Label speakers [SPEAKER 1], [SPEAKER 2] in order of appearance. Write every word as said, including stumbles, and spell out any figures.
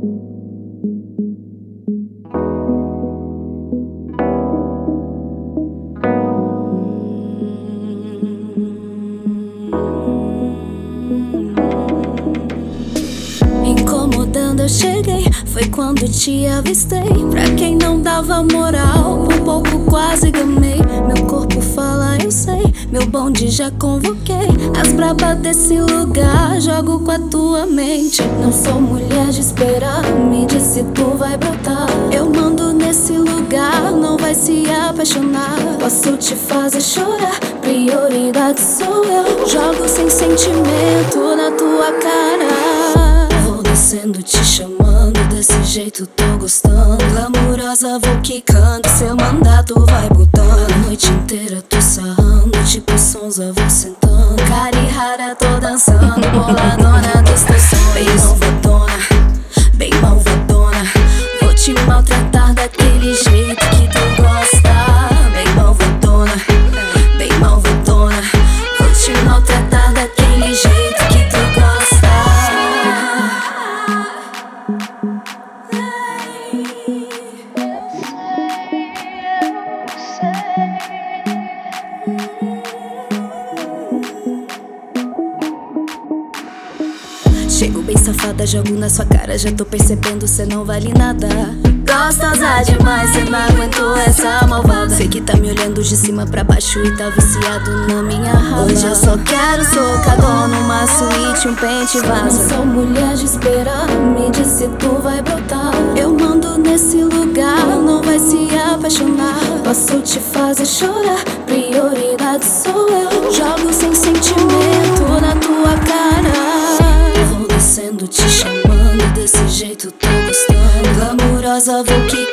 [SPEAKER 1] Incomodando eu cheguei, foi quando te avistei. Pra quem não dava moral, por pouco quase gamei. Meu corpo fala, eu sei, meu bonde já convoquei. As brabas desse lugar, jogo com a tua mente. Não sou mulher de esperar, me diz se tu vai brotar. Eu mando nesse lugar, não vai se apaixonar. Posso te fazer chorar, prioridade sou eu. Jogo sem sentimento na tua cara. Descendo, te chamando, desse jeito tô gostando. Glamurosa, vou quicando, seu mandato vai botando. A noite inteira tô sarrando, tipo Sonza, vou sentando. Cari rara, tô dançando, boladona dos teus sonhos. Bem malvadona, bem malvadona. Vou te maltratar daquele jeito que tu gosta. Bem malvadona, bem malvadona. Vou te maltratar daquele jeito que tu gosta. Chego bem safada, jogo na sua cara. Já tô percebendo, cê não vale nada. Gostosa demais, cê não aguentou essa malvada. Sei que tá me olhando de cima pra baixo e tá viciado na minha raba. Hoje eu só quero socador numa suíte, um pente e vaza. Não sou mulher de esperar, me diz se tu vai brotar. Eu mando nesse lugar, não vai se apaixonar. Posso te fazer chorar, prioridade sou eu. Jogo sem sentimento na tua cara. Descendo, te chamando, desse jeito tô gostando. Glamurosa, vou que